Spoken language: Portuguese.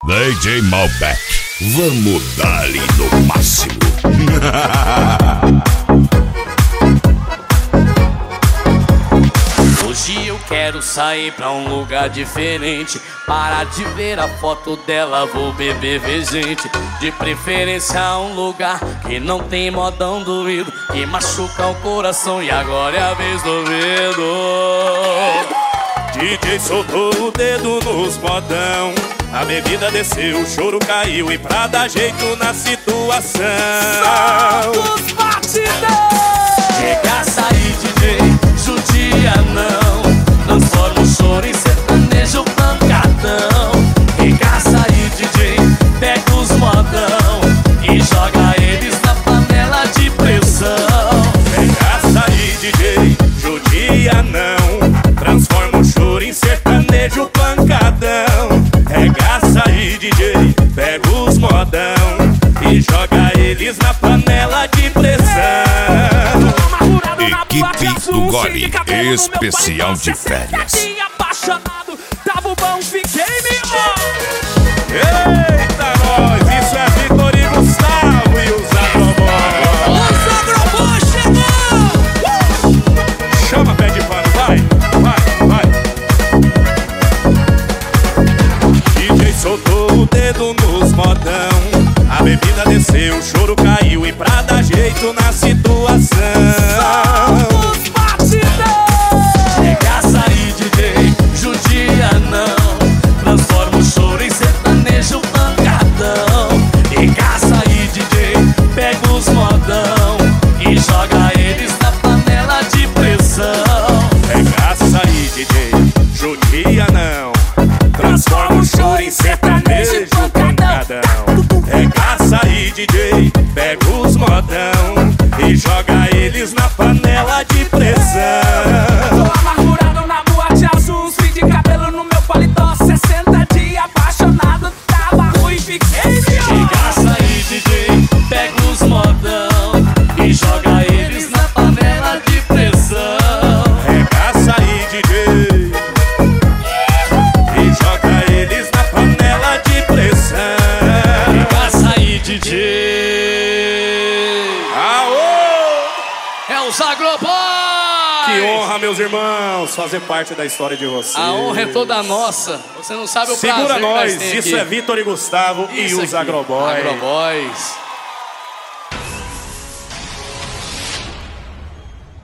DJ Malbec, vamos dar-lhe no máximo. Hoje eu quero sair pra um lugar diferente. Para de ver a foto dela, vou beber, ver gente. De preferência um lugar que não tem modão doído, que machuca o coração, e agora é a vez do medo. DJ soltou o dedo nos modão, a bebida desceu, o choro caiu, e pra dar jeito na situação, solta os batidão. Regaça aí, DJ, judia não, transforma o choro em sertanejo pancadão. Regaça aí, DJ, pega os modão e joga eles na panela de pressão. Regaça aí, DJ, judia não, transforma o choro em sertanejo pancadão. Regaça aí, DJ, pega os modão e joga eles na panela de pressão. Equipe do Gole, especial de férias. Apaixonado, tava bom, fiquei melhor. Eita, nós, isso é Vitor e Gustavo e os Agroboys. Os Agroboys chegou! Chama, pé de pano, vai. DJ soltou o dedo nos modão, a bebida desceu, o choro caiu, e pra dar jeito na situação, os batidão. Regaça aí, DJ, judia não, transforma o choro em sertanejo pancadão. Regaça aí, DJ, pega os modão e joga eles na panela de pressão. regaça aí, DJ, judia não, transforma o choro em sertanejo pancadão. Regaça aí, DJ, pega os modão e joga eles na panela de pressão. Tô amargurado na boate azul, uns fios de cabelo no meu paletó, 60 dias apaixonado, tava ruim, fiquei melhor. Regaça aí, DJ, pega os modão e joga eles na panela de pressão. Regaça aí, DJ, e joga eles na panela de pressão. Regaça aí, DJ. Aô! É os Agroboys! Que honra, meus irmãos, fazer parte da história de vocês. A honra é toda nossa. Você não sabe o prazer Segura que nós, nós temos isso aqui. é Vitor e Gustavo e Isso os aqui, Agroboys. Agroboys.